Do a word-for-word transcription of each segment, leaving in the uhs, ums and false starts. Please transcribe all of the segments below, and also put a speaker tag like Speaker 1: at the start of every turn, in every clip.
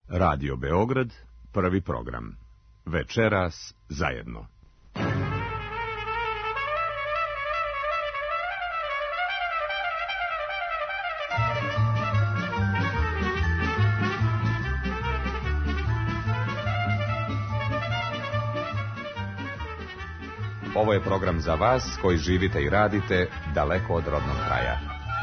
Speaker 1: Radio Beograd, prvi program. Večeras zajedno. Ovo je program za vas koji živite i radite daleko od rodnog kraja.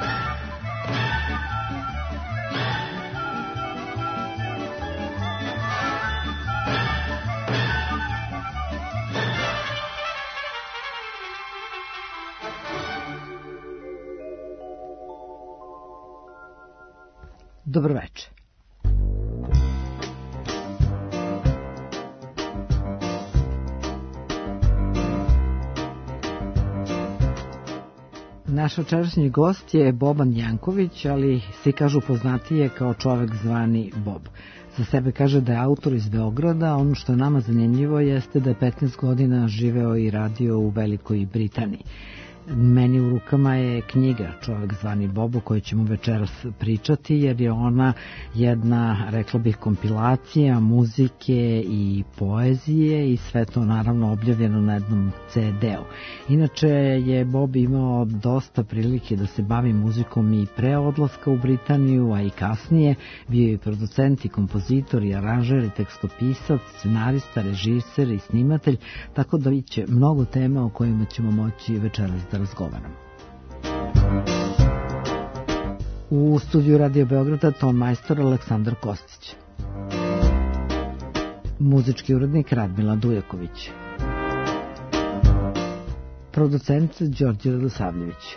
Speaker 2: Dobro večer. Naš večerašnji gost je Boban Janković, ali svi kažu poznatije kao čovek zvani Bob. Za sebe kaže da je autor iz Beograda, ono što je nama zanimljivo jeste da je petnaest godina živeo i radio u Velikoj Britaniji. Meni u rukama je knjiga Čovek zvani Bob, o kojoj ćemo večeras pričati, jer je ona jedna, rekla bih, kompilacija muzike i poezije i sve to naravno objavljeno na jednom ce de-u. Inače je Bob imao dosta prilike da se bavi muzikom i pre odlaska u Britaniju, a i kasnije. Bio je producent i kompozitor i aranžer i tekstopisac, scenarista, režiser i snimatelj, tako da biće mnogo tema o kojima ćemo moći večeras da razgovaramo. U studiju Radio Beograda ton majstor Aleksandar Kostić, muzički urednik Radmila Dujaković, producent Đorđe Radosavljević.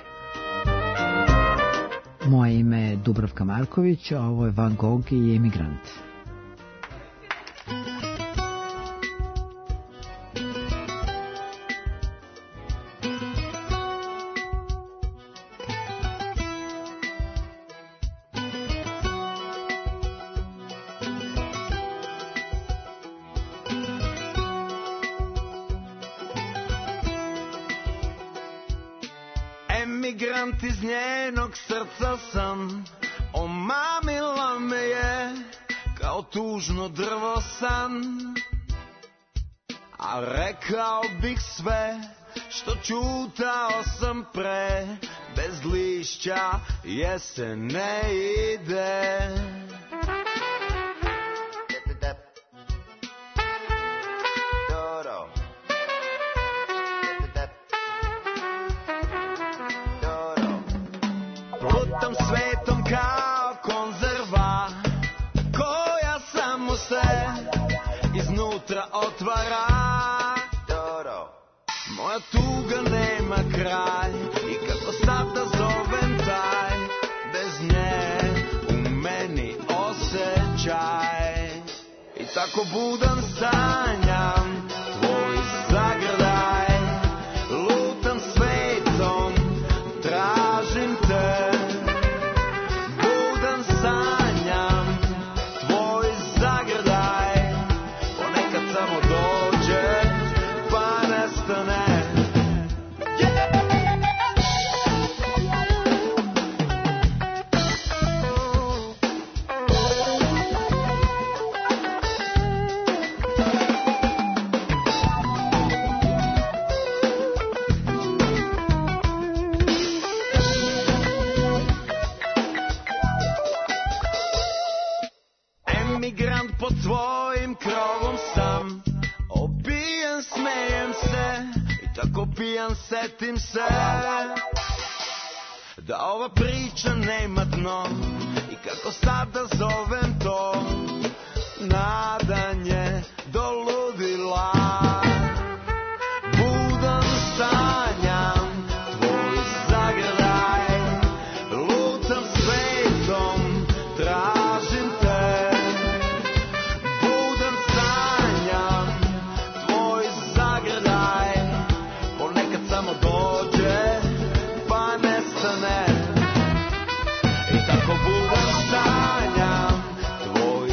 Speaker 2: Moje ime je Dubravka Marković, a ovo je Van Gogh i Emigrant.
Speaker 3: Emigrant iz njenog srca sam, omamila me je kao tužno drvo san. A rekao bih sve što čutao sam pre, bez lišća jesen ne ide. Putam svetom kao konzerva, koja samo se iznutra otvara. Moja tuga nema kraj i kako sad da zovem taj, bez nje u meni osjećaj. I tako budan sanjam tvoj zagrljaj, lutam svetom, tražim te. Budan sanjam tvoj zagrljaj, ponekad samo dođe pa nestane. Emigrant pod tvojim krovom sam, opijen smejem se i tako pijan setim se da ova priča nema dno i kako sad da zovem to nadanje do ludila. Budan sanjam tvoj zagrljaj, lutam svetom, tražim te. Budan sanjam tvoj zagrljaj, ponekad samo dođe pa nestane. I tako budan sanjam tvoj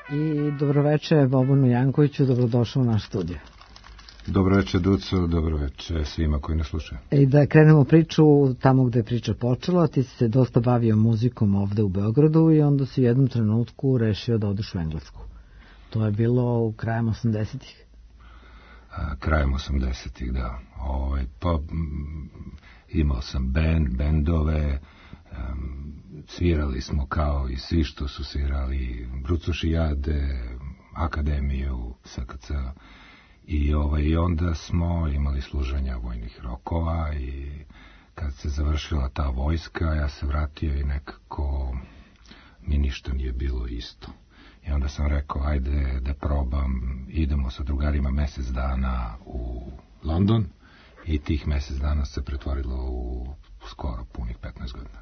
Speaker 2: I dobroveče Bobanu Jankoviću, dobrodošao u naš studio.
Speaker 4: Dobroveče Duco, dobroveče svima koji nas slušaju.
Speaker 2: I da krenemo priču tamo gde je priča počela, ti si se dosta bavio muzikom ovde u Beogradu i onda si u jednom trenutku rešio da odeš u Englesku. To je bilo u krajem osamdesetih.
Speaker 4: A, krajem osamdesetih, da. Ove, pa, m, imao sam band, bendove, um, svirali smo kao i svi što su svirali, Brucošijade, Akademiju, S K C. I, ovaj, I onda smo imali služenja vojnih rokova i kad se završila ta vojska, ja se vratio i nekako mi ništa nije bilo isto. I onda sam rekao, ajde da probam, idemo sa drugarima mesec dana u London i tih mesec dana se pretvorilo u skoro punih petnaest godina.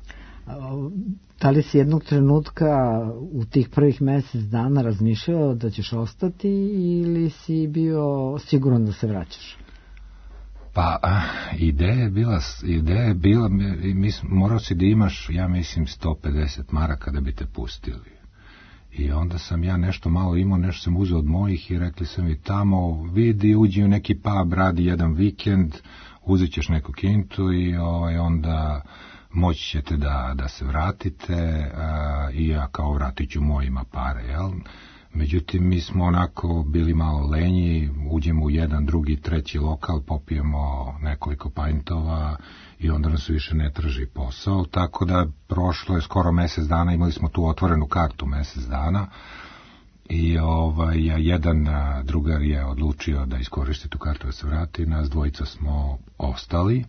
Speaker 2: Da li si jednog trenutka u tih prvih mesec dana razmišljao da ćeš ostati ili si bio siguran da se vraćaš?
Speaker 4: Pa, ideja je bila, ideja je bila, mis, morao si da imaš, ja mislim, sto pedeset maraka da bi te pustili. I onda sam ja nešto malo imao, nešto sam uzeo od mojih i rekli sam mi tamo, vidi, uđi u neki pub, radi jedan vikend, uzet ćeš neku kintu i ovaj, onda moći ćete da, da se vratite a, i ja kao vratit ću mojima pare, jel? Međutim, mi smo onako bili malo lenji, uđemo u jedan, drugi, treći lokal, popijemo nekoliko pintova i onda nas više ne traži posao, tako da prošlo je skoro mesec dana, imali smo tu otvorenu kartu mesec dana i ovaj, jedan drugar je odlučio da iskoristi tu kartu da se vrati, nas dvojica smo ostali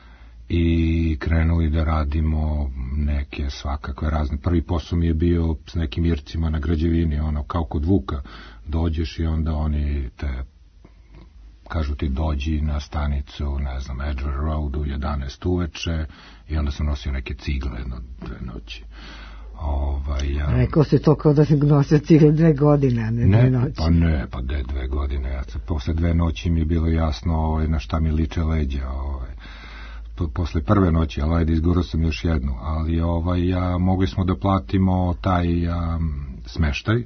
Speaker 4: i krenuli da radimo neke svakakve razne. Prvi posao mi je bio s nekim Ircima na građevini, ono kao kod Vuka, dođeš i onda oni te kažu ti dođi na stanicu, ne znam, Edgware Road u jedanaest uveče i onda sam nosio neke cigle jedno dve noći. Ovaj, ja...
Speaker 2: Rekao si to kao da sam nosio cigle dve godine, a ne, ne dve noći.
Speaker 4: Pa ne, pa de dve godine. Ja se, posle dve noći mi je bilo jasno ovaj, na šta mi liče leđa. Ovaj. Posle prve noći, ali ajde, izgurao sam još jednu. Ali ovaj, ja, mogli smo da platimo taj a, smeštaj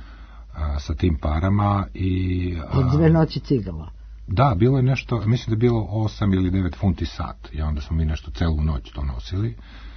Speaker 4: a, sa tim parama. I, a,
Speaker 2: od dve noći cigala.
Speaker 4: Da, bilo je nešto, mislim da je bilo osam ili devet funti sat. I onda smo mi nešto celu noć to nosili.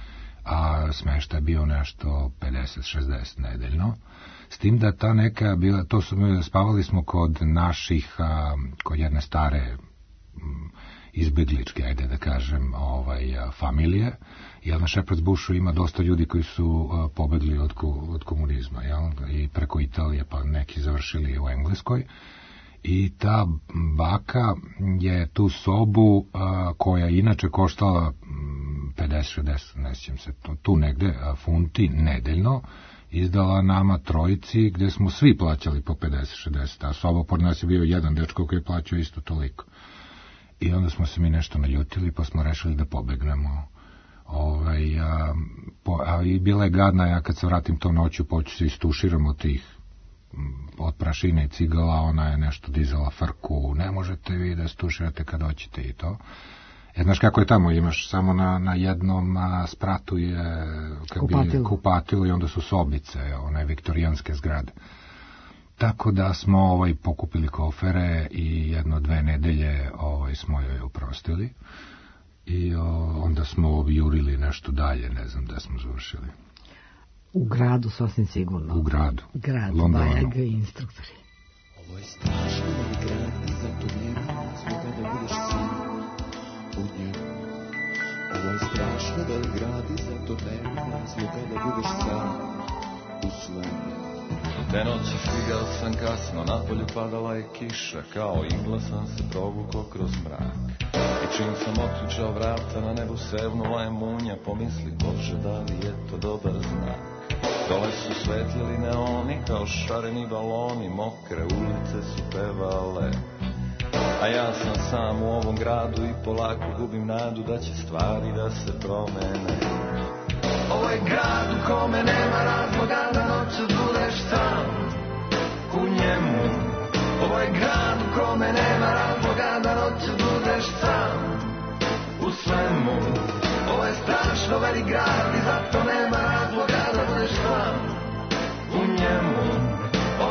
Speaker 4: A smeštaj je bio nešto pedeset šezdeset nedeljno. S tim da ta neka bila, to su, spavali smo kod naših, a, kod jedne stare m, izbegličke, ajde da kažem, ovaj, a, familije, jer na Šeprac-Bušu ima dosta ljudi koji su a, pobegli od, od komunizma, jel? I preko Italije, pa neki završili u Engleskoj. I ta baka je tu sobu a, koja inače koštala pedeset šezdeset, ne sjećam se, tu negde a, funti nedeljno, izdala nama trojici gde smo svi plaćali po pedeset šezdeset, a soba pod nas je bio jedan dečko koji je plaćao isto toliko. I onda smo se mi nešto naljutili pa smo rešili da pobegnemo. Ovaj, a, po, a i bila je gadna, ja kad se vratim to noću poču se istuširam od tih od prašine i cigala, ona je nešto dizala frku, ne možete vi da stuširate kad hoćete i to. E, znaš kako je tamo, imaš samo na, na jednom a, spratu je
Speaker 2: kupatilo.
Speaker 4: kupatilo i onda su sobice, one viktorijanske zgrade. Tako da smo ovaj, pokupili kofere i jedno dve nedelje ovaj, smo joj oprostili i o, onda smo jurili nešto dalje, ne znam da smo završili.
Speaker 2: U gradu, sasvim sigurno.
Speaker 4: U gradu.
Speaker 2: Grad,
Speaker 4: Londonu.
Speaker 2: Bajaga i instruktori.
Speaker 3: Ovo je strašno velik grad i zato nema razloga da budeš sam u njemu. Ovo je strašno velik grad i zato nema razloga da budeš sam u svemu. Te noći stigao sam kasno, napolju padala je kiša, kao igla sam se provukao kroz mrak. I čim sam otključao vrata, na nebu sevnula je munja, pomisli, Bože, da li je to dobar znak. Dole su svetlili neoni kao šareni baloni, mokre ulice su pevale. A ja sam sam u ovom gradu i polako gubim nadu da će stvari da se promene. Ovo je grad u kome nema razloga da noću budeš sam u njemu. Ovo je grad u kome nema razloga da noću budeš sam u svemu. Ovo je strašno velik grad i zato nema razloga da budeš sam u njemu.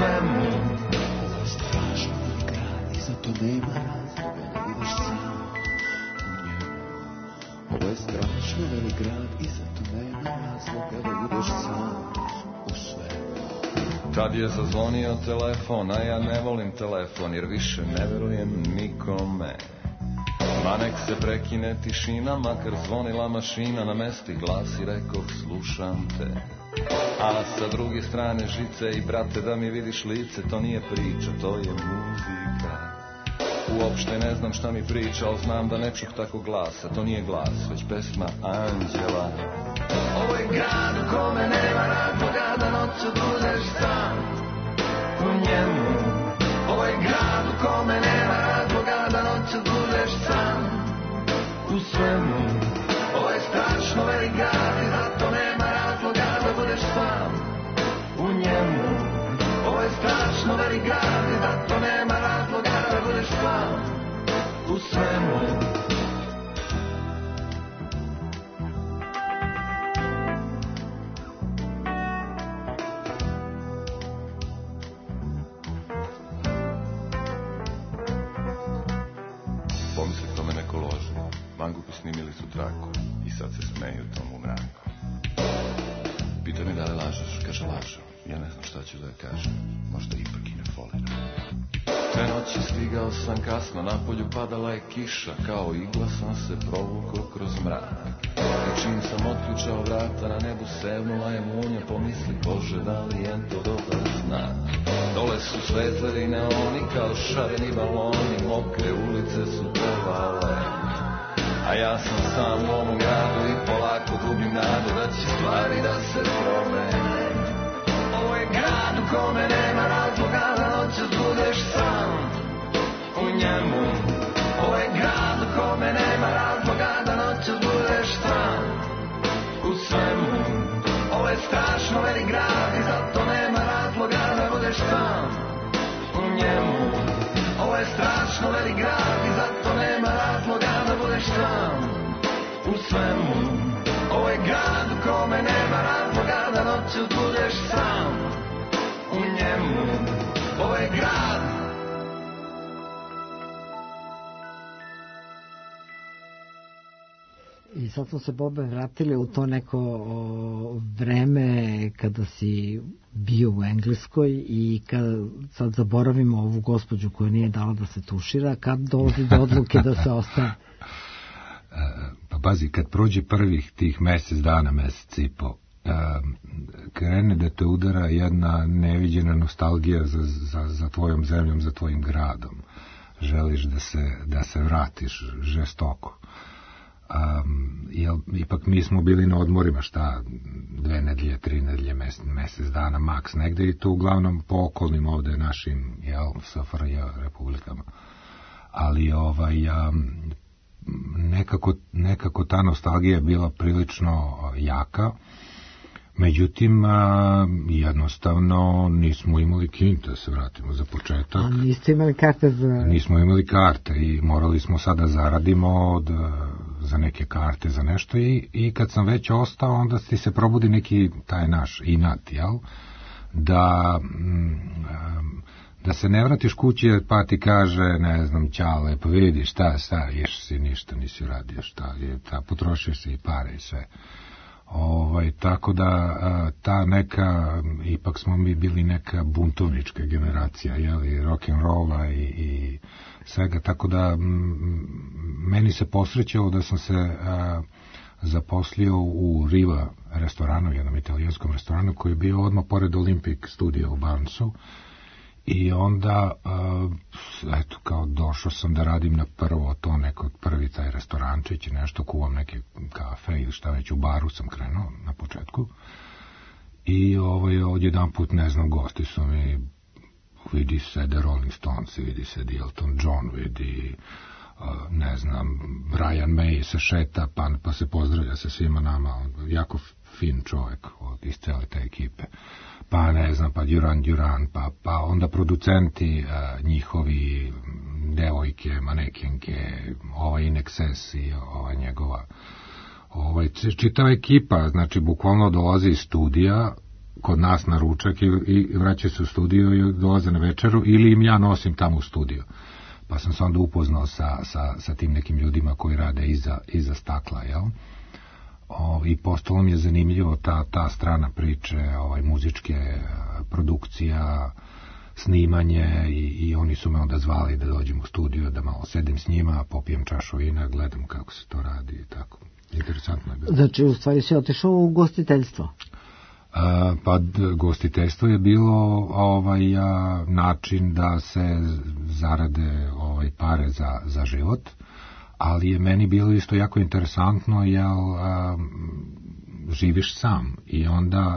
Speaker 3: svemu. Ovo je strašno velik grad i zato nema razloga da budeš sam u njemu. Ovo je strašno velik grad i zato nema razloga da budeš sam u svemu.
Speaker 5: Tad je zazvonio telefon, a ja ne volim telefon jer više ne verujem nikome. Ma nek se prekine tišina, makar zvonila mašina, na mesti glas i rekoh slušam te. A sa druge strane žice i brate da mi vidiš lice, to nije priča, to je muzika. Uopšte ne znam šta mi priča, ali znam da ne čuh tako glasa, to nije glas, već pesma anđela. Ovo je grad u kome nema razloga da noću budeš sam u njemu. Ovo je grad u kome nema razloga da noću budeš sam u svemu. Ovo je strašno velik grad i zato nema razloga da budeš sam u njemu. Ovo je strašno velik grad i zato nema razloga da budeš sam u svemu. Mangupi snimili su traku i sad se smeju tomu mraku. Pita mi da li lažeš, kaže lažem. Ja ne znam šta ću da je kažem, možda ipak i ne foliram. Te noći stigao sam kasno, napolju padala je kiša, kao igla sam se provukao kroz mrak. I čim sam otključao vrata, na nebu sevnula je munja, pomisli Bože da li je to dobar znak. Dole su svetleri neoni kao šareni baloni, mokre ulice su pevale. A ja sam sam u ovom gradu i polako gubim nadu da će stvari da se promene. Ovo je grad u kome nema razloga da noćas budeš sam u njemu. Ovo je grad u kome nema razloga da noćas budeš sam u svemu. Ovo je strašno velik grad i zato nema razloga da budeš sam u njemu. Ovo je strašno velik grad i zato nema razloga da budeš sam u svemu. Ovo je grad u kome nema razloga da noću budeš sam u njemu. Ovo je grad.
Speaker 2: I sad smo se, Bobe, vratili u to neko o, vreme kada si bio u Engleskoj i kad sad zaboravimo ovu gospođu koja nije dala da se tušira, kad dolazi do odluke da se ostane?
Speaker 4: Pa bazi, kad prođe prvih tih mesec dana, mesec i po, krene da te udara jedna neviđena nostalgija za, za, za tvojom zemljom, za tvojim gradom. Želiš da se, da se vratiš žestoko. Um, jel, ipak mi smo bili na odmorima, šta, dve nedelje, tri nedelje, mes, mesec dana, maks negde, i to uglavnom po okolnim ovde našim, jel, S F R J republikama. Ali ovaj, um, nekako, nekako ta nostalgija je bila prilično jaka, međutim, a, jednostavno nismo imali kinta, da se vratimo za početak.
Speaker 2: A niste imali karte za...
Speaker 4: Nismo imali karte i morali smo sada zaradimo od, za neke karte, za nešto, i, i kad sam već ostao, onda ti se probudi neki taj naš inat, jel? Da, da se ne vratiš kući, pa ti kaže, ne znam, Ćale, pa vidi, šta, šta, ješ si, ništa nisi uradio, šta, ta, potrošiš si i pare i sve. Ovaj, tako da ta neka, ipak smo mi bili neka buntovnička generacija, jeli, rock'n'rolla i, i svega, tako da m, meni se posrećalo da sam se a, zaposlio u Riva restoranu, jednom italijanskom restoranu koji je bio odmah pored Olympic studija u Barnesu. I onda, uh, eto, kao došao sam da radim na prvo to neko, prvi taj restorančić, nešto, kuvam neke kafe ili šta već, u baru sam krenuo na početku. I ovaj, odjedan put, ne znam, gosti su mi, vidi se The Rolling Stones, vidi se The Elton John, vidi, uh, ne znam, Brian May se šeta, pa, pa se pozdravlja sa svima nama, jako fin čovjek od, iz cele te ekipe. Pa ne znam, pa Duran Duran, pa, pa onda producenti a, njihovi, devojke, manekenke, ovaj In Excess i ova njegova, ovaj, čitava ekipa, znači bukvalno dolazi iz studija kod nas na ručak i, i vraćaju se u studio i dolaze na večeru, ili im ja nosim tamo u studio. Pa sam se onda upoznao sa, sa, sa tim nekim ljudima koji rade iza, iza stakla, jel? O, i postalo mi je zanimljivo ta, ta strana priče, ovaj, muzičke produkcija, snimanje i, i oni su me onda zvali da dođem u studio, da malo sedim s njima, popijem čašu vina, gledam kako se to radi i tako. Interesantno je bilo.
Speaker 2: Znači, u stvari si otišao u gostiteljstvo?
Speaker 4: A, pa d, gostiteljstvo je bilo ovaj, a, način da se zarade ovaj, pare za, za život, ali je meni bilo isto jako interesantno, jer a, živiš sam i onda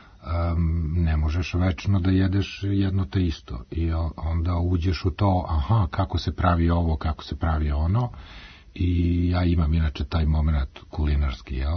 Speaker 4: Um, ne možeš večno da jedeš jedno te isto i onda uđeš u to, aha, kako se pravi ovo, kako se pravi ono, i ja imam inače taj moment kulinarski, jel,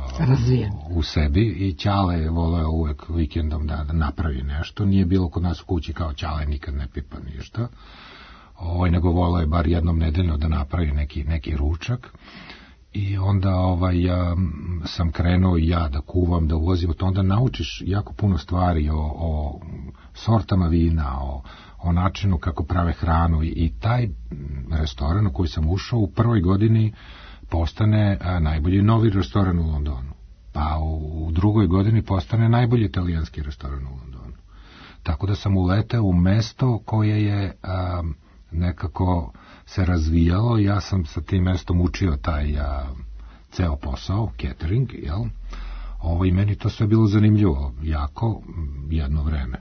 Speaker 4: u, u sebi, i Ćale je voleo uvek vikendom da, da napravi nešto, nije bilo kod nas u kući kao Ćale nikad ne pipa ništa, ovaj, nego voleo je bar jednom nedeljno da napravi neki, neki ručak. I onda ovaj, ja, sam krenuo i ja da kuvam, da uvozim, to onda naučiš jako puno stvari o, o sortama vina, o, o načinu kako prave hranu, i, i taj restoran u koji sam ušao u prvoj godini postane a, najbolji novi restoran u Londonu. Pa u, u drugoj godini postane najbolji italijanski restoran u Londonu. Tako da sam uleteo u mesto koje je a, nekako se razvijalo, ja sam sa tim mestom učio taj a, ceo posao, catering, jel? Ovo, i meni to sve bilo zanimljivo, jako, jedno vreme.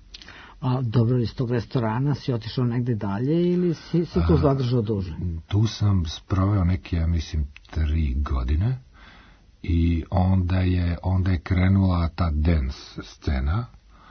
Speaker 2: A dobro, iz tog restorana si otišao negde dalje ili si, si tu zadržao duže?
Speaker 4: Tu sam sproveo neke, ja mislim, tri godine i onda je, onda je krenula ta dance scena,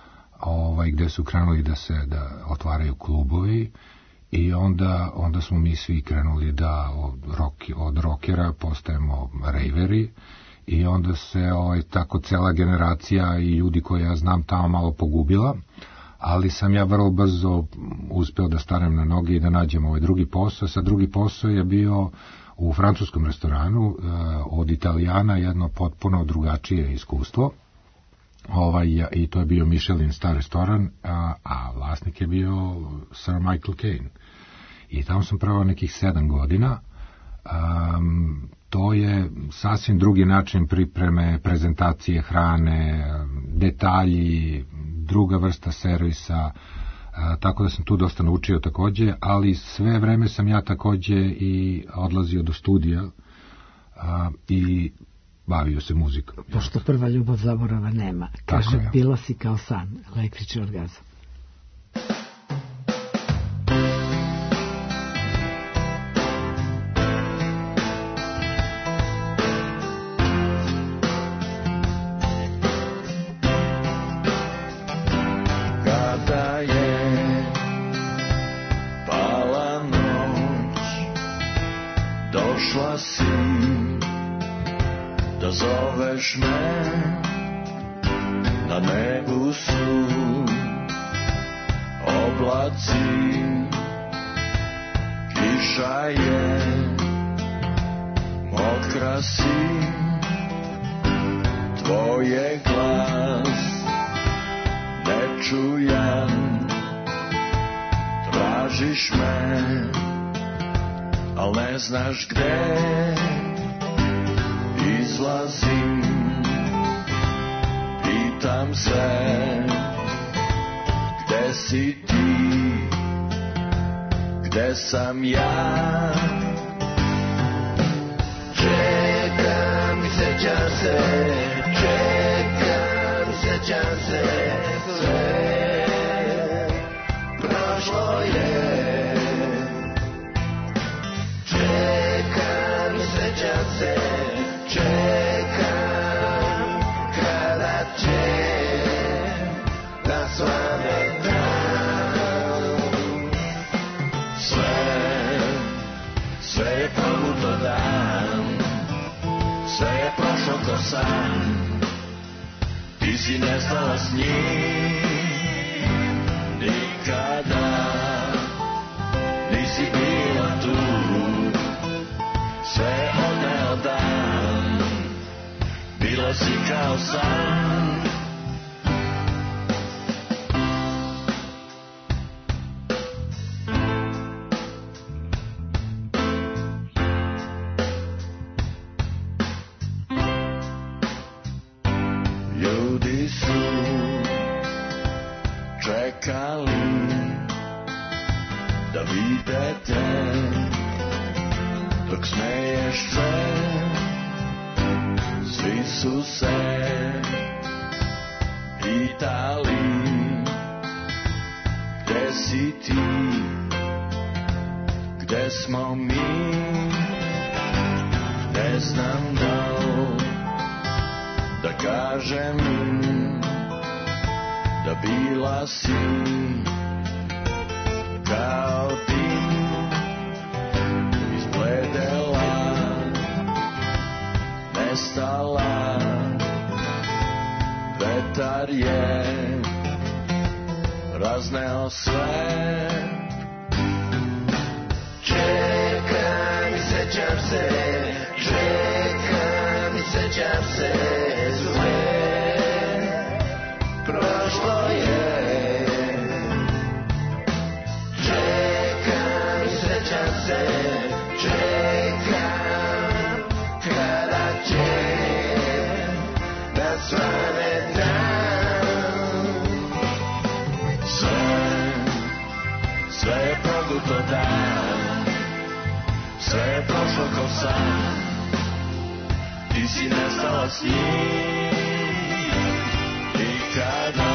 Speaker 4: ovaj, gde su krenuli da se da otvaraju klubovi. I onda, onda smo mi svi krenuli da od, rock, od rockera postajemo raveri, i onda se ovaj, tako cela generacija i ljudi koje ja znam tamo malo pogubila, ali sam ja vrlo brzo uspeo da stanem na noge i da nađem ovaj drugi posao. Sa drugi posao je bio u francuskom restoranu, od Italijana jedno potpuno drugačije iskustvo. Ovaj, i to je bio Michelin star restoran, a, a vlasnik je bio Sir Michael Caine. I tamo sam pravao nekih sedam godina. Um, to je sasvim drugi način pripreme, prezentacije hrane, detalji, druga vrsta servisa, a, tako da sam tu dosta naučio takođe, ali sve vreme sam ja takođe i odlazio do studija a, i bavio se muzikom.
Speaker 2: Pošto prva ljubav zaborava nema. Kaže, je. Bilo si kao san, električni orgazam.
Speaker 3: Kada je pala noć, došla si da zoveš me, na nebu su oblaci, kiša je, mokra si, tvoj je glas nečujan, tražiš me, al ne znaš gde izlazim, pitam se, gde si ti, gde sam ja, čekam i sećam se, čekam i sećam se, sve prošlo je, čekam i sećam se, čekam kada će da svane dan. Sve, sve je probuto dan, sve je prošlo ko san, ti si nestala s njim, nikada nisi bila tu, sve odneo dan, bila si kao san, dete, dok smeješ se, svi su se pitali gde si ti, gde smo mi, ne znam da da kažem da bila si kao dim, izbledela, nestala, vetar je razneo sve. Čekam i sećam se, čekam i sećam se, sve prošlo je. Čekam i sećam se, čekam kada će da svane dan. Sve, sve je proguto dan, sve je prošlo kao san, ti si nestala s njim. I kada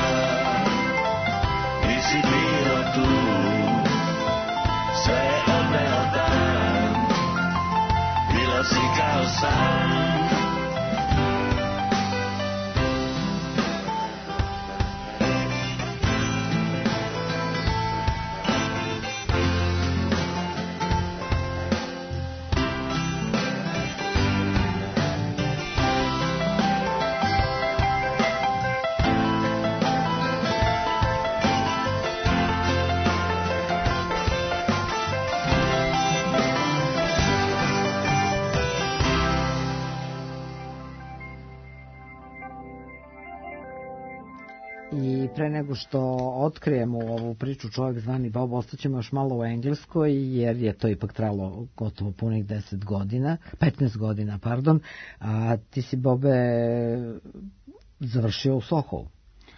Speaker 3: nisi bila tu, sve je odneo dan, bila si kao san.
Speaker 2: Pre nego što otkrijemo ovu priču Čovjek zvani Bob, ostaćemo još malo u Engleskoj, jer je to ipak trajalo gotovo punih deset godina, petnaest godina, pardon. A ti si, Bobe, završio u Sohovu.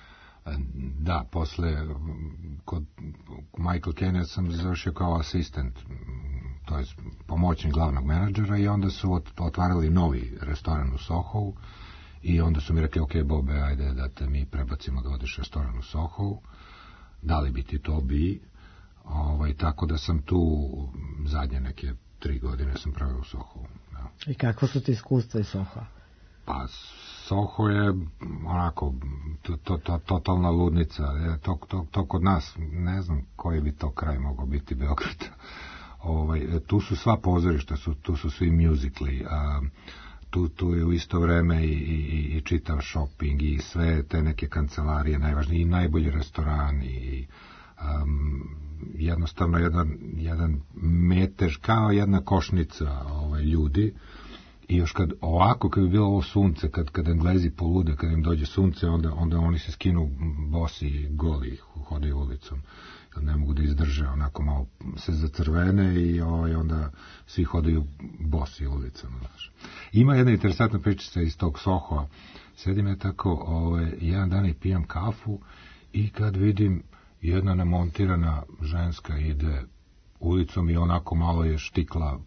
Speaker 4: Da, posle kod Michael Caine sam završio kao asistent, to je pomoćnik glavnog menadžera, i onda su otvarali novi restoran u Sohovu. I onda su mi rekli, ok, Bobe, ajde da te mi prebacimo da odiš restoran u Sohovu, da li bi ti to bi, ovaj, tako da sam tu zadnje neke tri godine sam pravio u Sohovu. Da.
Speaker 2: I kakva su ti iskustva iz Sohova?
Speaker 4: Pa, Soho je onako to, to, to, totalna ludnica, to, to, to kod nas, ne znam koji bi to kraj mogao biti, Beograd. Ovaj, tu su sva pozorišta, su, tu su svi muzikli, a Tu, tu je u isto vreme i, i, i čitav shopping i sve te neke kancelarije najvažnije i najbolji restoran i um, jednostavno jedan, jedan metež kao jedna košnica ovaj, ljudi. I još kad ovako, kad bi bilo ovo sunce, kad, kad Englezi polude, kad im dođe sunce, onda, onda oni se skinu bosi i goli, hodaju ulicom. Ne mogu da izdrže, onako malo se zacrvene i ovaj, onda svi hodaju bosi ulicama. Znaš. Ima jedna interesantna pričica iz tog Sohoa. Sedim ja tako, ovaj, jedan dan i pijam kafu i kad vidim jedna nemontirana ženska ide ulicom i onako malo je štikla,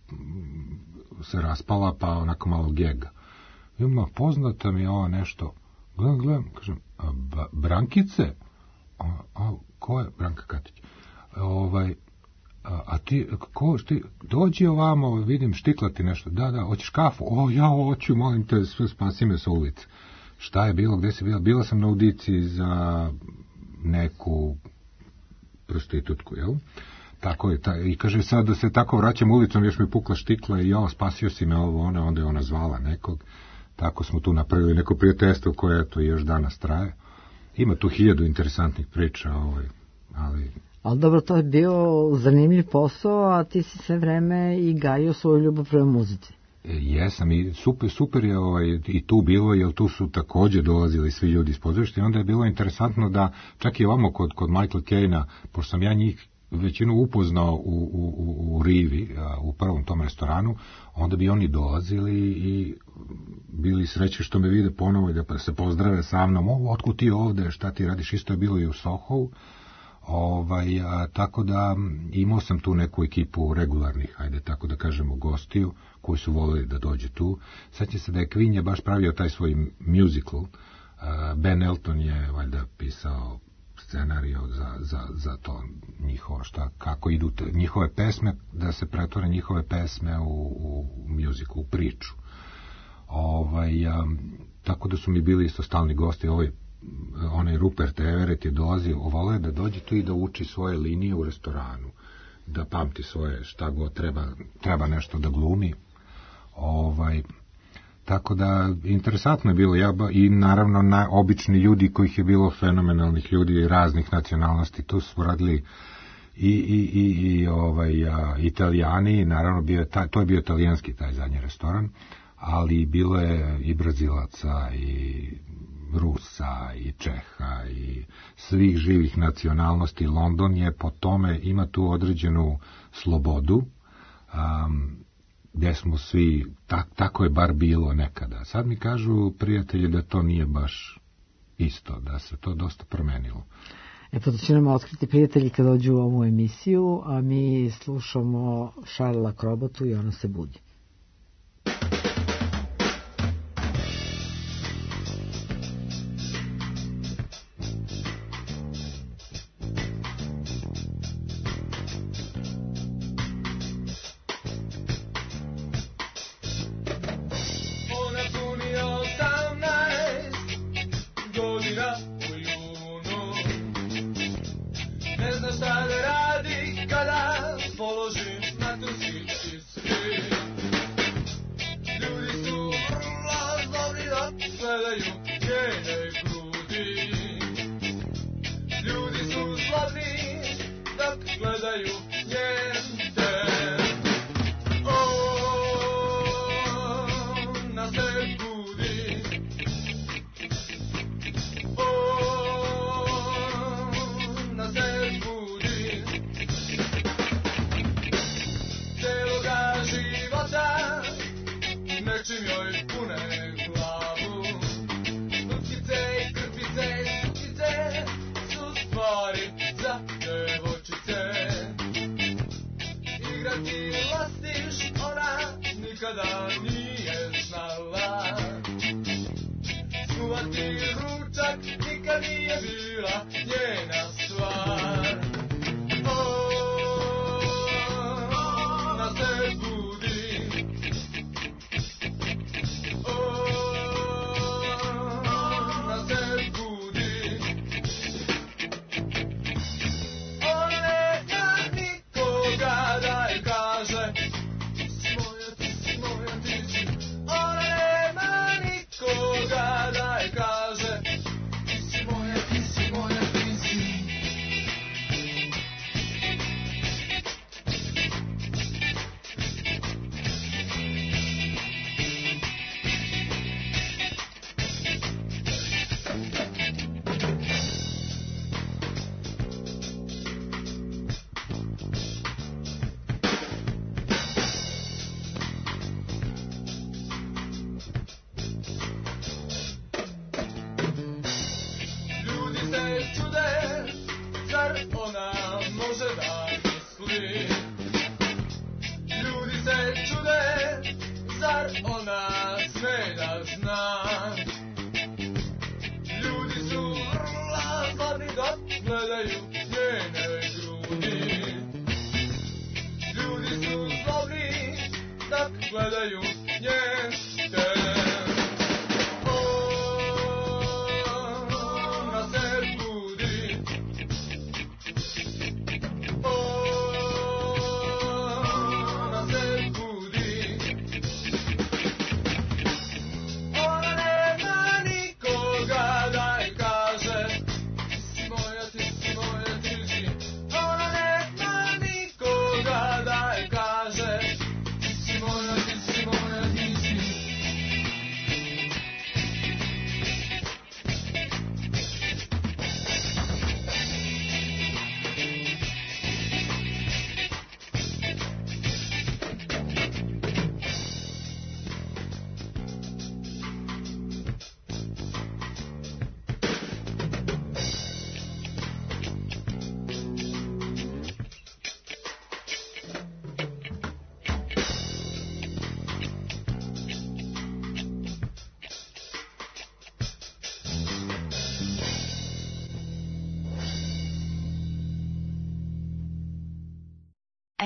Speaker 4: se raspala, pa onako malo gega. Ima, poznata mi je ovo nešto. Gledam, gledam, kažem, a, ba, Brankice? A, a, ko je Branka Katić? Ovaj, a, a ti, ko, šti, dođi ovamo, vidim, štikla ti nešto. Da, da, hoćeš kafu? O, ja hoću, molim te, sve spasi me sa ulice. Šta je bilo, gde si bila? Bila sam na audiciji za neku prostitutku, jel? Tako je, ta, i kaže sad da se tako vraćam ulicom, još mi pukla štikla i ja, spasio si me ovo, ona, onda je ona zvala nekog. Tako smo tu napravili neko prijateljstvo koje to još danas traje. Ima tu hiljadu interesantnih priča, ovaj, ali...
Speaker 2: Ali dobro, to je bio zanimljiv posao, a ti si sve vreme i gajio svoju ljubav prema muzici.
Speaker 4: E, jesam, i super, super je ovaj, i tu bilo, jer tu su također dolazili svi ljudi iz pozorišta i onda je bilo interesantno da čak i ovamo kod, kod Michael Caine-a, pošto sam ja njih većinu upoznao u, u, u, u Rivi, u prvom tom restoranu, onda bi oni dolazili i bili sreći što me vide ponovo i da se pozdrave sa mnom, ovo, otkud ti ovde, šta ti radiš, isto je bilo i u Sohovu, Ovaj, a, tako da imao sam tu neku ekipu regularnih, ajde tako da kažemo, gostiju, koji su voleli da dođe tu. Sećam se da je Queen je baš pravio taj svoj musical. A, Ben Elton je valjda pisao scenario za, za, za to njihovo, šta, kako idu te, njihove pesme, da se pretvore njihove pesme u, u musical, u priču. Ovaj, a, tako da su mi bili isto stalni gosti. Ovaj onaj Rupert Everett je dolazio, voleo je da dođe tu i da uči svoje linije u restoranu, da pamti svoje šta god treba, treba nešto da glumi. Ovaj, tako da, interesantno je bilo, ja, i naravno na, obični ljudi kojih je bilo fenomenalnih ljudi raznih nacionalnosti, tu su radili i, i, i, i ovaj, a, Italijani, naravno bio, taj, to je bio italijanski taj zadnji restoran, ali bilo je i Brazilaca i Rusa i Čeha i svih živih nacionalnosti. London je po tome, ima tu određenu slobodu, um, gde smo svi, tak, tako je bar bilo nekada. Sad mi kažu prijatelji da to nije baš isto, da se to dosta promenilo.
Speaker 2: E pa to će nam otkriti prijatelji kad dođu u ovu emisiju, a mi slušamo Šarla Krobotu i Ona se budi.
Speaker 6: Ona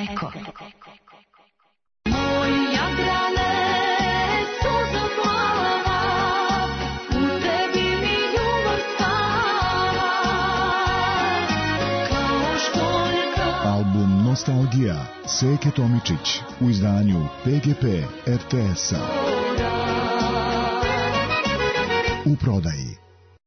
Speaker 6: Eko. Moj Jadrane, suza plava, u tebi mi ljubav spava, kao školjka.
Speaker 7: Album Nostalgija, Seke Tomičić, u izdanju P G P R T S-a. U prodaji.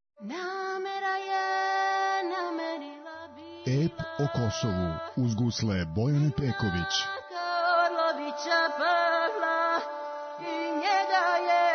Speaker 7: Ep o Kosovu uz gusle Bojane Peković.
Speaker 6: Karlovića Pavla i njega je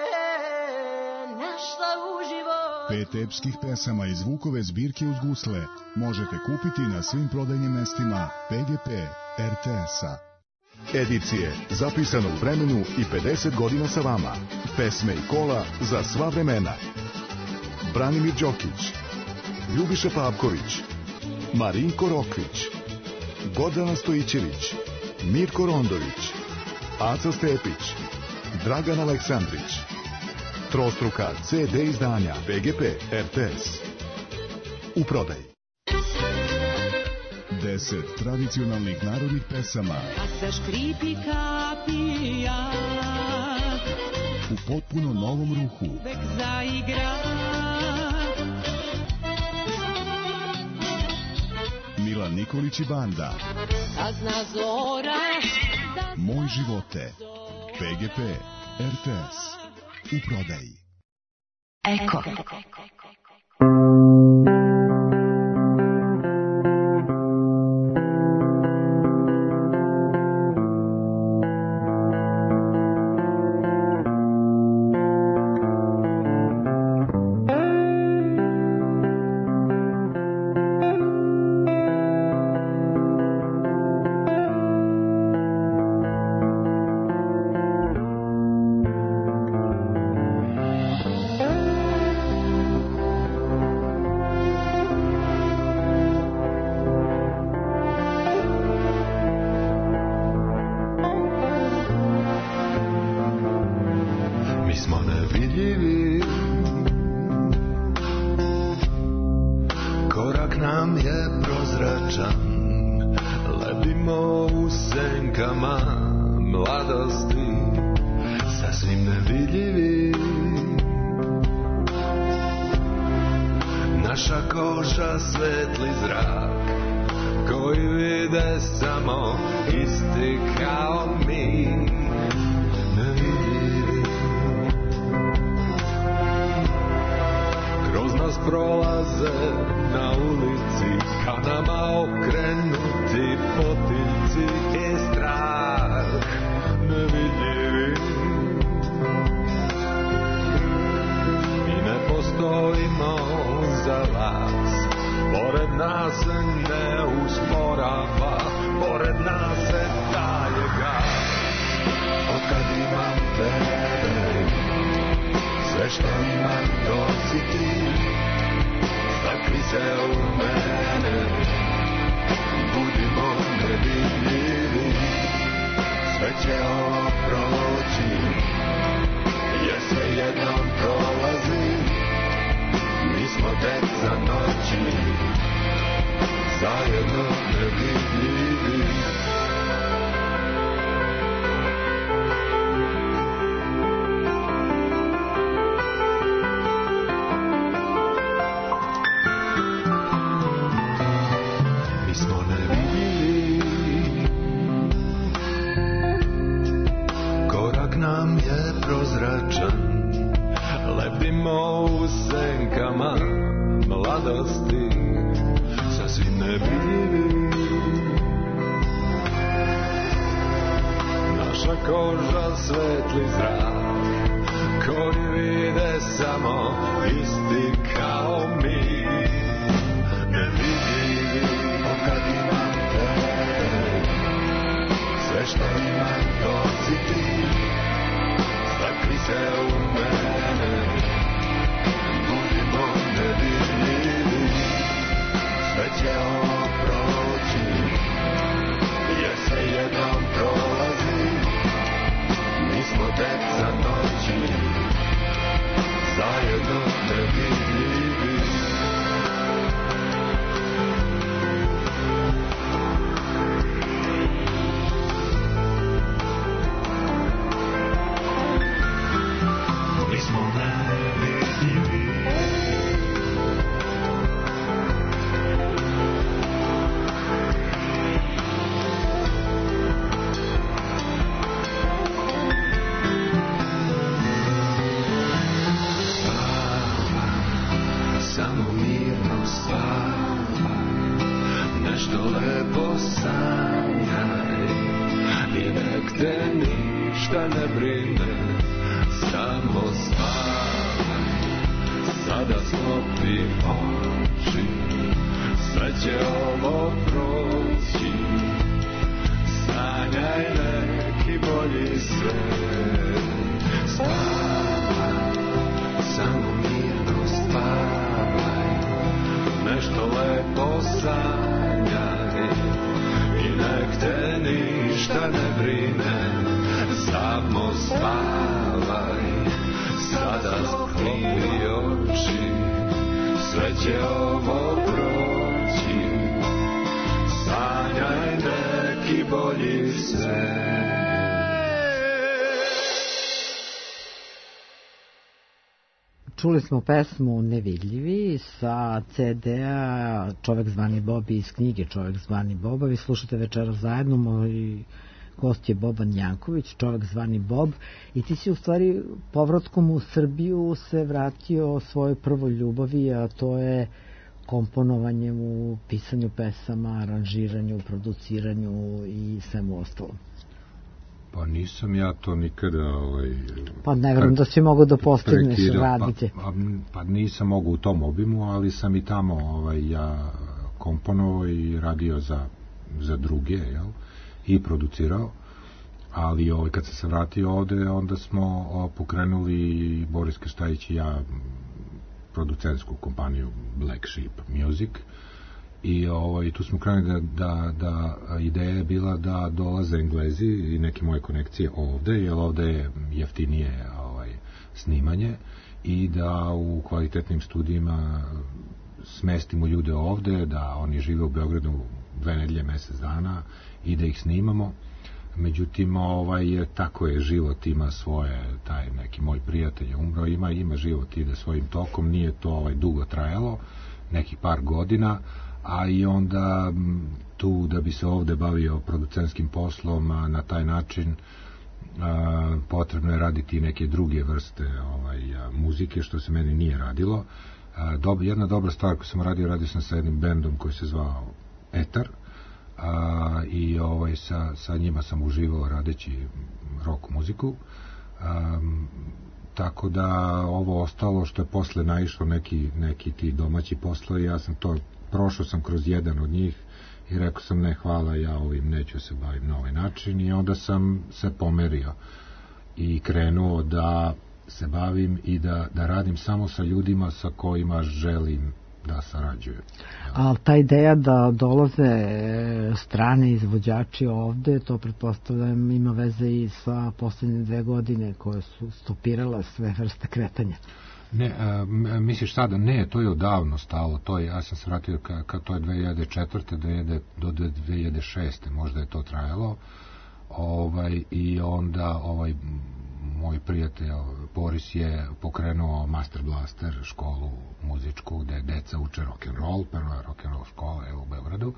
Speaker 6: našla uživo.
Speaker 7: Pet epskih pesama iz Vukove zbirke uz gusle možete kupiti na svim prodajnim mestima P G P R T S-a. Edicije zapisano u vremenu i pedeset godina sa vama. Pesme i kola za sva vremena. Branimir Đokić, Ljubiša Pavković, Marinko Rokvić, Gordana Stojićević, Mirko Rondović, Aca Stepić, Dragan Aleksandrić. Trostruka C D izdanja P G P R T S. U prodaji. Deset tradicionalnih narodnih pesama
Speaker 6: Kad se škripi kapija,
Speaker 7: u potpuno novom ruhu.
Speaker 6: uvek zaigra.
Speaker 7: Milan Nikolić i banda.
Speaker 6: Da zna zora, da
Speaker 7: Moj živote. P G P R T S. U prodaji.
Speaker 6: Eko.
Speaker 5: Koža svetli zrak, koji vide samo isti kao mi. Nevidljivi, kad imam tebe, sve što imam to si ti. Stakli se u mene, budimo nevidljivi, sve će ovo proći, jer se jednom prolazi. Mi smo deca noći, zajedno nevidljivi. ne brine, samo spavaj, sada sklopi oči, sve će ovo proći, sanjaj neki bolji svet. Spavaj, samo mirno spavaj, nešto lepo sanjaj i nek te ništa ne brine, samo spavaj, sada sklopi oči, sve će ovo proći, sanjaj neki bolji svet.
Speaker 2: Čuli smo pesmu Nevidljivi sa ce de-a Čovek zvani Bob iz knjige Čovek zvani Boba. Vi slušate večeras zajedno, moj gost je Boban Janković, Čovek zvani Bob, i ti si u stvari povratkom u Srbiju se vratio svojoj prvoj ljubavi, a to je komponovanjem u pisanju pesama, aranžiranju, produciranju i svemu ostalom.
Speaker 4: Pa nisam ja to nikada... Ovaj,
Speaker 2: pa ne vjerujem da si mogu da postigneš raditi.
Speaker 4: Pa, pa, pa nisam mogu u tom obimu, ali sam i tamo ovaj, ja komponovao i radio za, za druge, jel? I producirao. Ali ovaj, kad sam se vratio ovde, onda smo o, pokrenuli Boris Krstajić i ja producentsku kompaniju Black Sheep Music. I ovaj, tu smo krenuli da, da, da ideja je bila da dolaze Englezi i neke moje konekcije ovde, jer ovde je jeftinije ovaj, snimanje, i da u kvalitetnim studijima smestimo ljude ovde, da oni žive u Beogradu dve nedelje, mesec dana i da ih snimamo. Međutim, ovaj, tako je, život ima svoje, taj neki moj prijatelj je umro, ima, ima život, ide svojim tokom, nije to ovaj, dugo trajalo, nekih par godina, a i onda tu da bi se ovde bavio producentskim poslom, a na taj način a, potrebno je raditi neke druge vrste ovaj, a, muzike, što se meni nije radilo. A, dob, jedna dobra stvar koju sam radio, radio sam sa jednim bendom koji se zvao Etar, a, i ovaj, sa, sa njima sam uživao radeći rock muziku. A, tako da ovo ostalo što je posle naišlo neki, neki ti domaći poslovi, ja sam to prošao sam kroz jedan od njih i rekao sam ne, hvala, ja ovim neću se bavim na ovaj način, i onda sam se pomerio i krenuo da se bavim i da, da radim samo sa ljudima sa kojima želim da sarađujem.
Speaker 2: A ta ideja da dolaze strane izvođači ovde, to pretpostavljam ima veze i sa poslednje dve godine koje su stopirale sve vrste kretanja.
Speaker 4: Ne, a, misliš sada, ne, to je odavno stalo, to je, ja sam se vratio ka, ka to je dve hiljade četvrte do dve hiljade šeste, možda je to trajalo, ovaj, i onda ovaj moj prijatelj Boris je pokrenuo Master Blaster školu muzičku gde deca uče rock'n'roll, prva rock'n'roll škola je u Beogradu,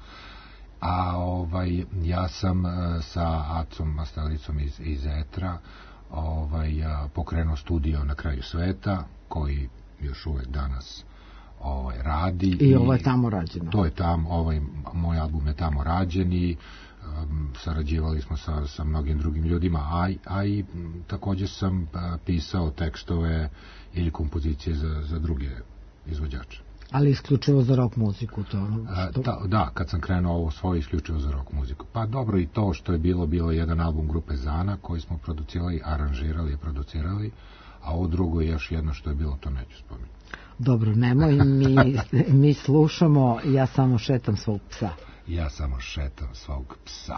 Speaker 4: a ovaj, ja sam sa Acom Mastalicom iz, iz Etra ovaj, pokrenuo studio Na kraju sveta, koji još uvek danas ovaj, radi.
Speaker 2: I ovo je tamo rađeno.
Speaker 4: To je tamo, ovaj, moj album je tamo rađen i um, sarađivali smo sa, sa mnogim drugim ljudima, a, a i m, takođe sam a, pisao tekstove ili kompozicije za, za druge izvođače.
Speaker 2: Ali isključivo za rock muziku to? Što...
Speaker 4: A, ta, da, kad sam krenuo ovo svoje, isključivo za rock muziku. Pa dobro, i to što je bilo, bilo jedan album grupe Zana koji smo producirali, aranžirali i producirali, a ovo drugo je još jedno što je bilo, to neću spomenuti.
Speaker 2: Dobro, nemoj, mi, mi slušamo Ja samo šetam svog psa.
Speaker 4: Ja samo šetam svog psa.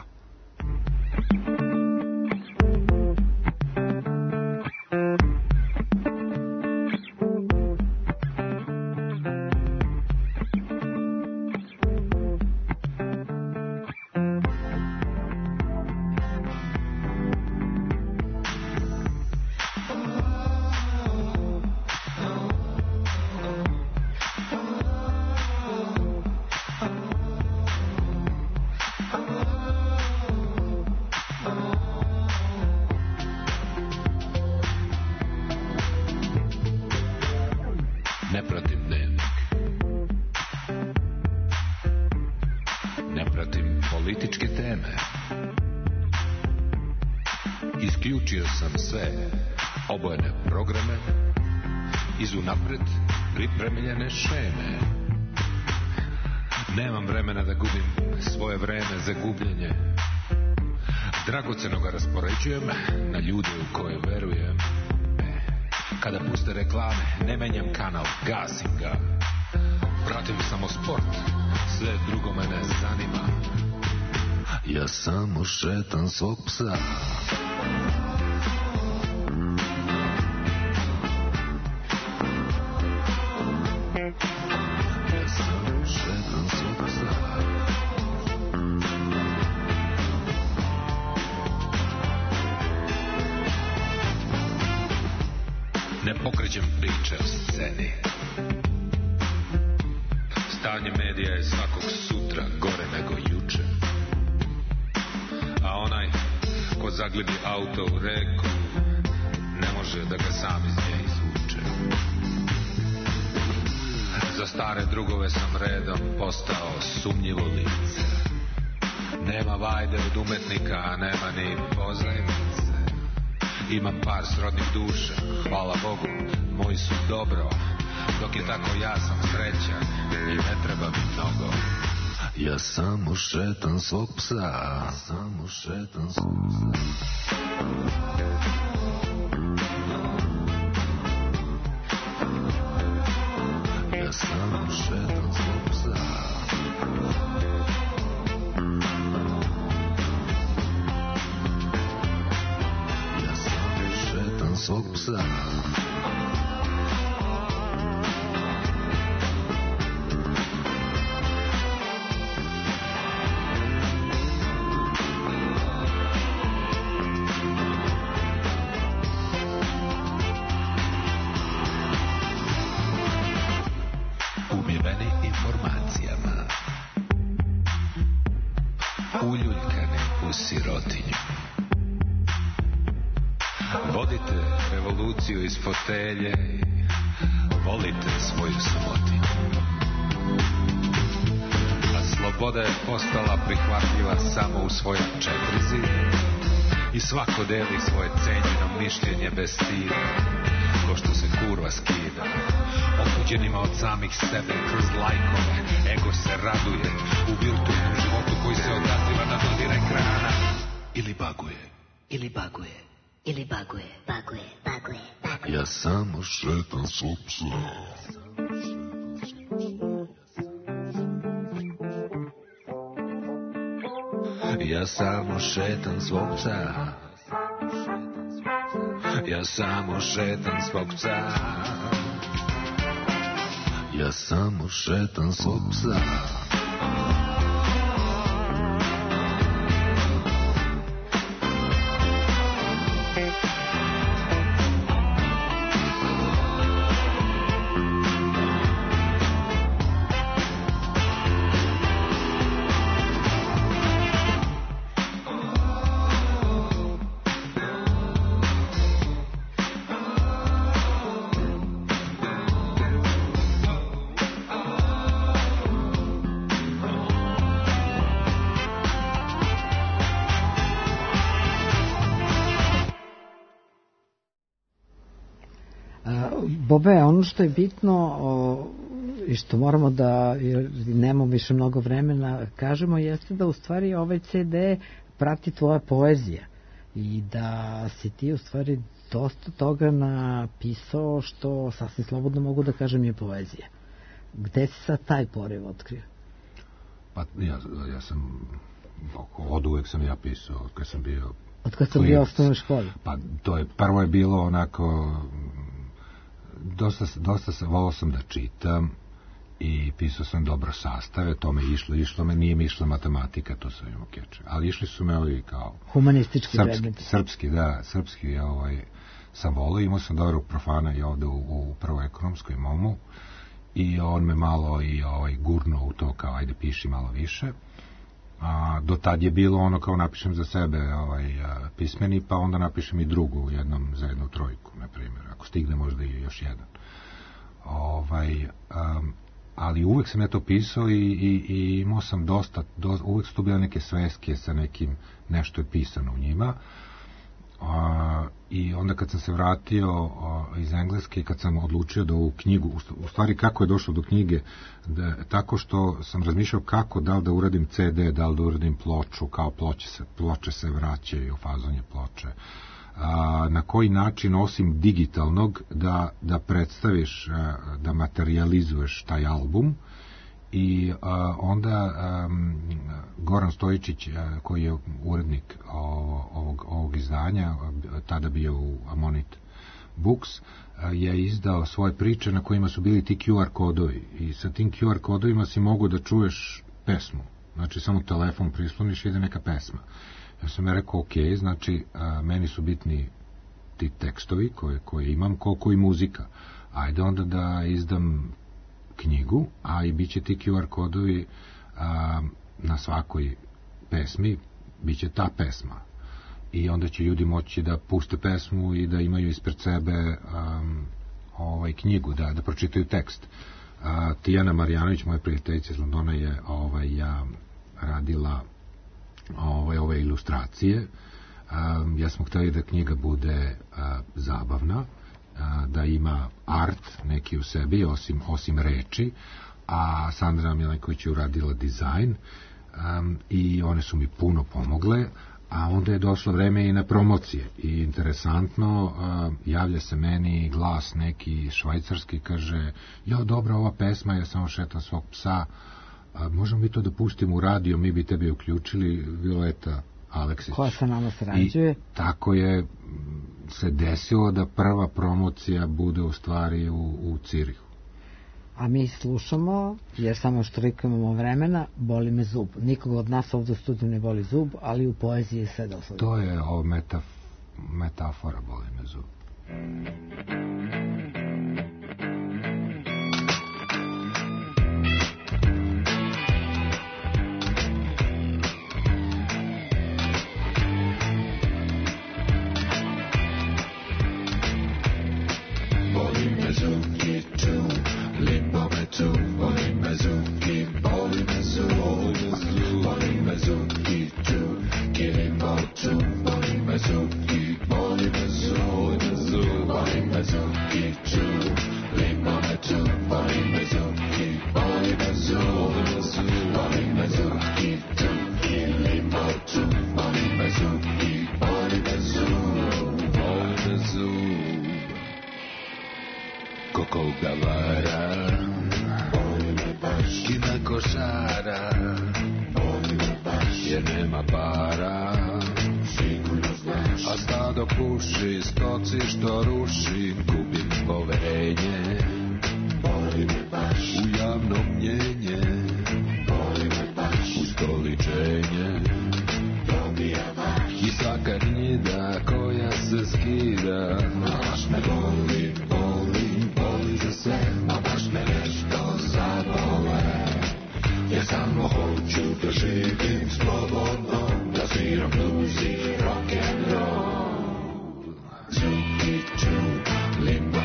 Speaker 4: Proučio sam sve obojene programe iz unapred pripremljene šeme. Nemam vremena da gubim svoje vreme za gubljenje. Dragoceno ga raspoređujem na ljude u koje verujem. Kada puste reklame, ne menjam kanal, gasim ga. Pratim samo sport, sve drugo me ne zanima. Ja samo šetam svog psa. Ja samo šetam svog psa. Ne pokrećem priče o sceni. Stanje medija je svakog sutra gore nego juče. A onaj ko zagledi auto u reku ne može da ga sam iz nje izvuče. Za stare drugove sam redom postao sumnjivo lice. Nema vajde od umetnika, a nema ni pozajmice. Imam par srodnih duša, hvala Bogu, moji su dobro. Dok je tako ja sam srećan i ne treba mi mnogo. Ja samo šetam svog psa. Samo šetam svog psa. Ja samo šetam svog psa. Ja samo šetam svog psa. Iz fotelje, volite svoju samotinju. A sloboda je postala prihvatljiva samo u svojom četiri zida. I svako deli svoje cenjeno mišljenje bez stida, ko što se kurva skida. Otuđenima od samih sebe kroz lajkove, ego se raduje u virtualnom životu koji se odaziva na dodir ekrana. Ili baguje, ili baguje. Ili baguje, baguje, baguje, baguje. Ja samo šetam svog psa. Ja samo šetam svog psa. Ja samo šetam svog psa. Ja samo šetam svog psa.
Speaker 2: Bobe, ono što je bitno o, i što moramo da, jer nemamo više mnogo vremena, kažemo, jeste da u stvari ovaj ce de prati tvoja poezija i da si ti u stvari dosta toga napisao što sasvim slobodno mogu da kažem je poezija. Gde si sad taj poriv otkrio?
Speaker 4: Pa ja, ja sam od uvek sam ja pisao, od kad sam bio
Speaker 2: od kad sam bio u osnovnoj školi.
Speaker 4: Pa to je, prvo je bilo onako dosta, dosta se, volao sam da čitam i pisao sam dobro sastave, to me išlo, išlo me, nije mi išla matematika, to sam imao keče, ali išli su me ovi kao
Speaker 2: humanistički
Speaker 4: srpski,
Speaker 2: predmeti.
Speaker 4: Srpski, da, srpski ovaj, sam volao, imao sam dobrog profana i ovde u, u prvoj ekonomskoj momu i on me malo i ovaj, gurno u to kao ajde piši malo više. A, do tad je bilo ono kao napišem za sebe ovaj, a, pismeni, pa onda napišem i drugu u jednom za jednu trojku, na primjer, ako stigne možda i još jedan. Ovaj, a, ali uvek sam ja to pisao i, i, i imao sam dosta, dosta, uvek su to bile neke sveske sa nekim, nešto je pisano u njima. A, i onda kad sam se vratio a, iz Engleske, kad sam odlučio da ovu knjigu, u stvari kako je došlo do knjige, da, tako što sam razmišljao kako, da li da uradim ce de, da li da uradim ploču, kao ploče se, ploče se vraćaju, fazonje ploče, a, na koji način, osim digitalnog, da, da predstaviš, a, da materializuješ taj album. I a, onda a, Goran Stojičić, a, koji je urednik ovog, ovog izdanja, tada bio u Amonit Books, a, je izdao svoje priče na kojima su bili ti kju ar kodovi, i sa tim kju ar kodovima si mogu da čuješ pesmu, znači samo telefon prisloniš i ide neka pesma. Ja sam je rekao, ok, znači a, meni su bitni ti tekstovi koje, koje imam, koliko i muzika, ajde onda da izdam knjigu, a i bit će ti kju ar kodovi a, na svakoj pesmi, bit će ta pesma. I onda će ljudi moći da puste pesmu i da imaju ispred sebe a, ovaj, knjigu, da, da pročitaju tekst. A, Tijana Marjanović, moja prijateljica iz Londona, je ovaj, ja, radila ovaj, ove ilustracije. A, ja smo hteli da knjiga bude a, zabavna, da ima art neki u sebi, osim, osim reči, a Sandra Milenković je uradila dizajn, um, i one su mi puno pomogle, a onda je došlo vreme i na promocije. I interesantno, uh, javlja se meni glas neki švajcarski, kaže, jo, dobra ova pesma, ja samo šetam svog psa, a, možemo mi to da pustimo u radio, mi bi tebi uključili, Violeta Aleksić.
Speaker 2: Koja sa nama sarađuje.
Speaker 4: I tako je se desilo da prva promocija bude u stvari u, u Cirihu.
Speaker 2: A mi slušamo, jer samo što imamo vremena, Boli me zub. Nikoga od nas ovdje u studiju ne boli zub, ali u poeziji je sve doslovno.
Speaker 4: To je o metaf, metafora Boli me zub.
Speaker 3: Samo hoću da živim slobodno, da sviram blues i rock'n'roll. Zuki ču, limba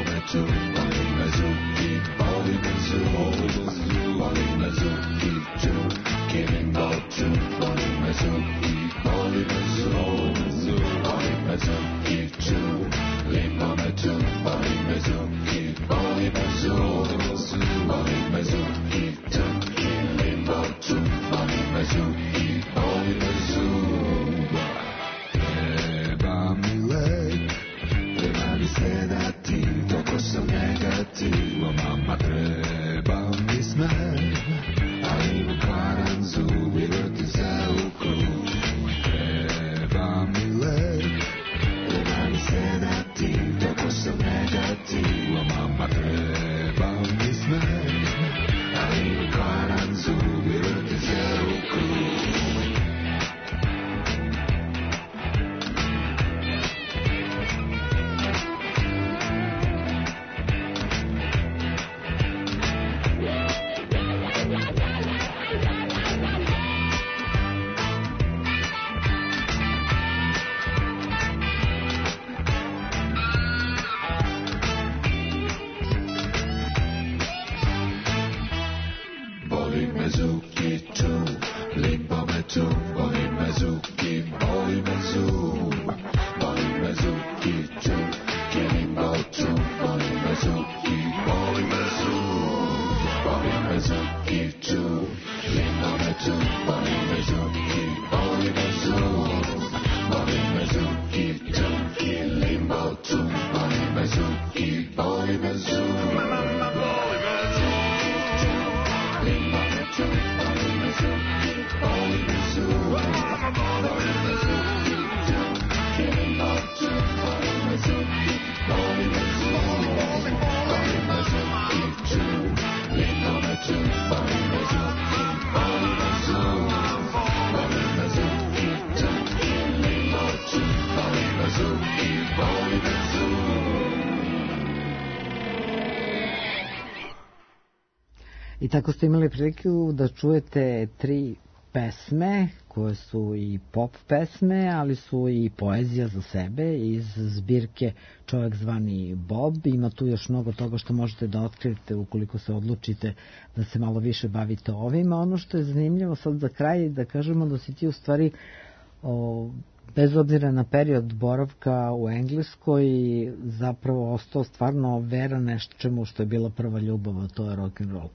Speaker 2: I tako ste imali priliku da čujete tri pesme koje su i pop pesme, ali su i poezija za sebe iz zbirke Čovek zvani Bob. Ima tu još mnogo toga što možete da otkrijete ukoliko se odlučite da se malo više bavite ovim. A ono što je zanimljivo sad za kraj da kažemo da si ti u stvari o, bez obzira na period boravka u Engleskoj zapravo ostao stvarno vera nečemu što je bila prva ljubav, a to je rock'n'roll.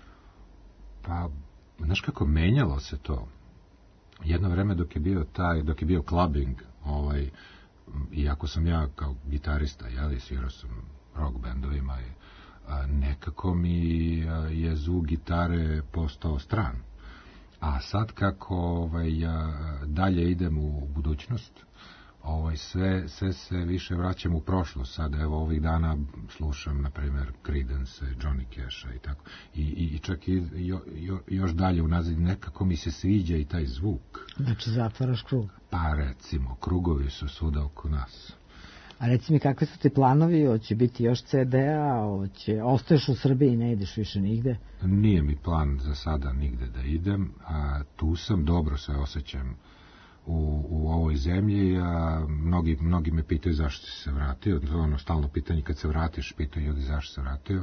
Speaker 4: Pa, znaš kako menjalo se to? Jedno vreme dok je bio taj, dok je bio clubbing, ovaj, iako sam ja kao gitarista, jeli, svirao sam rock bendovima, nekako mi je zvuk gitare postao stran. A sad kako ovaj, dalje idem u budućnost, ovaj, sve, sve se više vraćam u prošlost. Sad, evo, ovih dana slušam, na primjer, Creedence, Johnny Casha i tako. I, i čak i jo, jo, još dalje unazad, nekako mi se sviđa i taj zvuk.
Speaker 2: Znači, zatvaraš krug.
Speaker 4: Pa, recimo, krugovi su svuda oko nas.
Speaker 2: A reci mi, kakvi su ti planovi? Hoće biti još ce de-a? Hoće... Ostaješ u Srbiji i ne ideš više nigde?
Speaker 4: Nije mi plan za sada nigde da idem. A tu sam, dobro se osjećam u, u ovoj zemlji. A mnogi, mnogi me pitaju zašto si se vratio. To je ono stalno pitanje, kad se vratiš, pitaju ljudi zašto se vratio.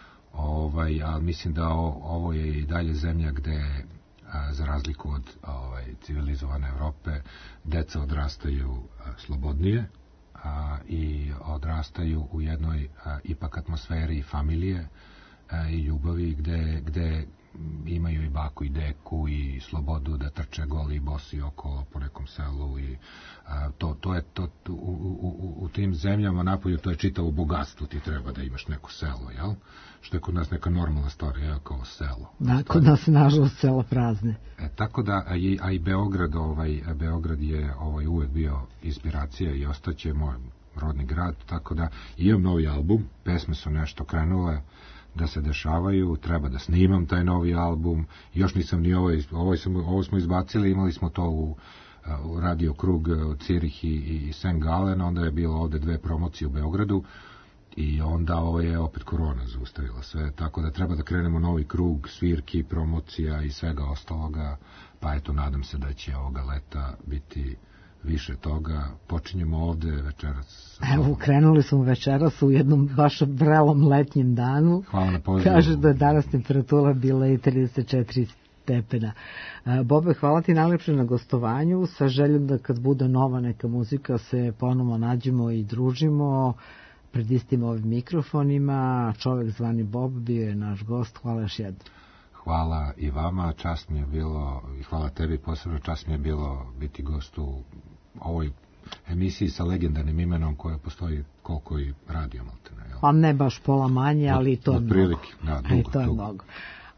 Speaker 4: Ovaj, ali mislim da o, ovo je i dalje zemlja gde, a, za razliku od ovaj, civilizovane Evrope, deca odrastaju a, slobodnije, A, i odrastaju u jednoj a, ipak atmosferi familije a, i ljubavi gde, gde imaju i baku i deku i slobodu da trče goli i bosi okolo po nekom selu i a, to, to je to, to u, u, u tim zemljama napolju to je čitavo bogatstvo, ti treba da imaš neko selo, jel? Što je kod nas neka normalna stvar, jel, kao selo.
Speaker 2: Da, kod nas nažalost selo prazne.
Speaker 4: E, tako da, a i, a i Beograd, ovaj, Beograd je ovaj, uvek bio inspiracija i ostaće moj rodni grad, tako da imam novi album, pesme su nešto krenule da se dešavaju, treba da snimam taj novi album, još nisam ni ovo, ovo, sam, ovo smo izbacili, imali smo to u, u Radio Krug Cirih i, i Saint Gallen, onda je bilo ovde dve promocije u Beogradu i onda ovo je opet korona zaustavila sve, tako da treba da krenemo novi krug svirki, promocija i svega ostaloga, pa eto, nadam se da će ovoga leta biti više toga. Počinjemo ovde večeras.
Speaker 2: Evo, krenuli smo večeras u jednom baš vrelom letnjem danu.
Speaker 4: Hvala na pozivu.
Speaker 2: Kaže da je danas temperatura bila i trideset četiri stepena. Bobe, hvala ti najlepše na gostovanju, sa željom da kad bude nova neka muzika se ponovo nađemo i družimo pred istim ovim mikrofonima. Čovek zvani Bob bio je naš gost. Hvala još jednom.
Speaker 4: Hvala i vama, čast mi je bilo, i hvala tebi posebno, čast mi je bilo biti gost u ovoj emisiji sa legendarnim imenom koja postoji koliko i radio maltene.
Speaker 2: Pa ne baš pola manje, ali to je mnogo.
Speaker 4: Prilike, da, dugo,
Speaker 2: to je
Speaker 4: dugo.
Speaker 2: mnogo.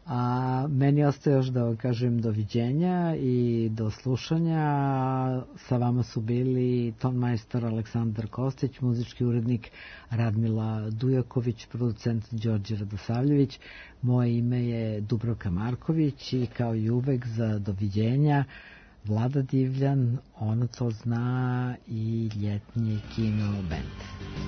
Speaker 2: A meni ostaje još da vam kažem doviđenja i do slušanja. Sa vama su bili tonmajstor Aleksandar Kostić, muzički urednik Radmila Dujaković, producent Đorđe Radosavljević. Moje ime je Dubravka Marković i kao i uvek za doviđenja Vlada Divljan, Ono to zna i ljetnji kino bend.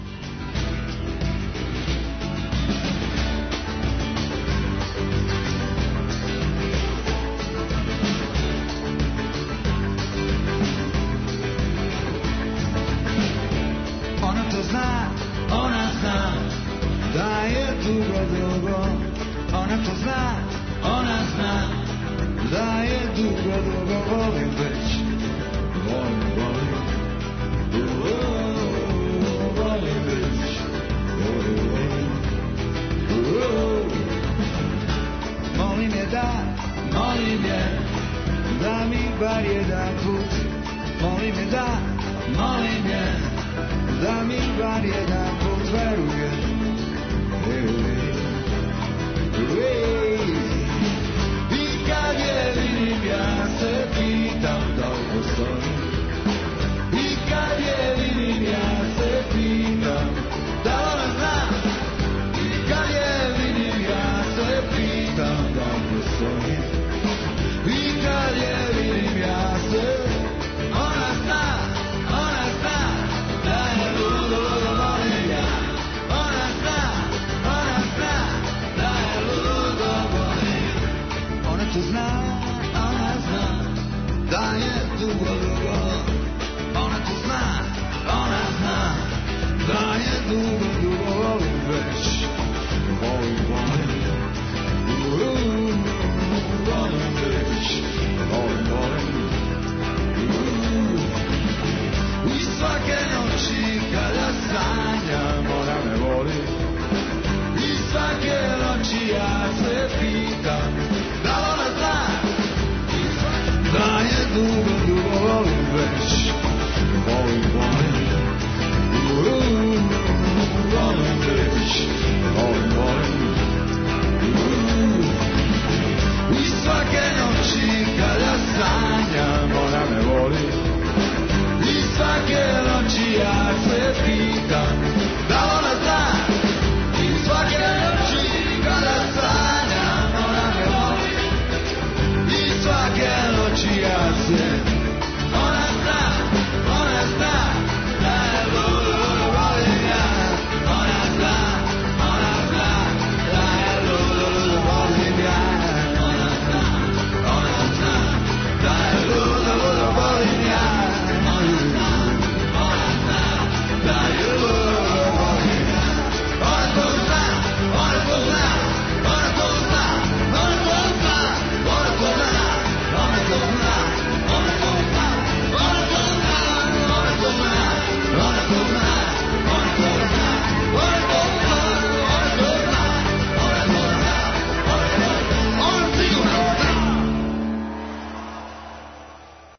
Speaker 3: Ona zna da je dugo, dugo. Ona to zna, ona zna da je dugo, dugo. Volim već, volim, volim, volim već, volim, molim je da, molim je da mi bar jedan put, molim je da, molim je da mi bar jedan put veruje. I kad je vidim ja se pitam da li postoji. I kad je vidim ja se pitam da li ona zna. I kad je vidim ja se pitam da li postoji. I kad je vidim ja se ona zna, ona zna da je ludo, ludo volim ja. Ona već volim, volim.